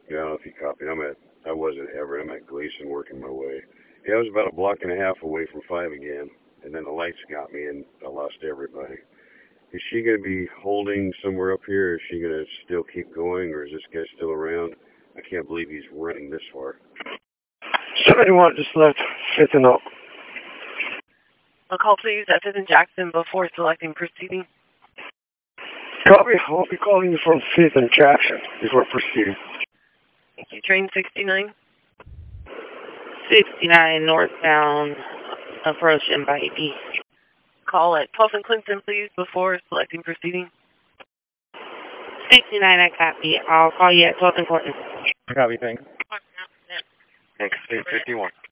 Yeah, I don't know if you copied. I was at Everett. I'm at Gleason working my way. Yeah, I was about a block and a half away from 5 again, and then the lights got me, and I lost everybody. Is she going to be holding somewhere up here, or is she going to still keep going, or is this guy still around? I can't believe he's running this far. 71 just left 5th and Oak. A call please at 5th and Jackson before selecting proceeding. Copy. I'll be calling you from 5th and Jackson before proceeding. Thank you. Train 69. 69 northbound, approaching by B. Call at 12th and Clinton, please, before selecting proceeding. 69, I copy. I'll call you at 12th and Clinton. Copy, thanks. Thanks, 51.